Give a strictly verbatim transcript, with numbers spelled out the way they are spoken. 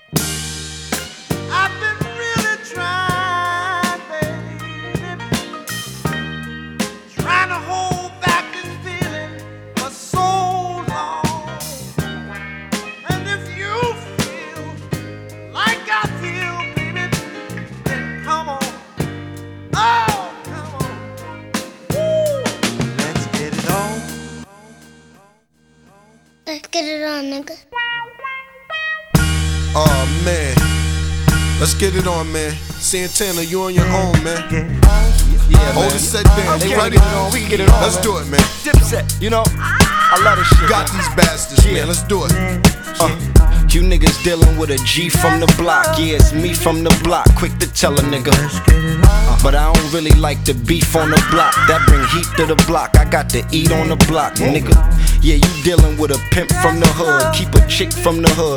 I've been really trying, baby, trying to hold back this feeling for so long. And if you feel like I feel, baby, then come on. Oh, come on. Woo. Let's get it on. Let's get it on, nigga. Oh man, let's get it on, man. Santana, you on your own, man. Yeah, Hold man. the set down. They You can ready? get it on. We can get it on. Let's man. do it, man. Dipset, you know, I love this shit. Got man. these bastards, Yeah. man. Let's do it. Uh, you niggas dealing with a G from the block. Yeah, it's me from the block. Quick to tell a nigga. Uh, but I don't really like the beef on the block. That bring heat to the block. I got to eat on the block, nigga. Yeah, you dealing with a pimp from the hood. Keep a chick from the hood.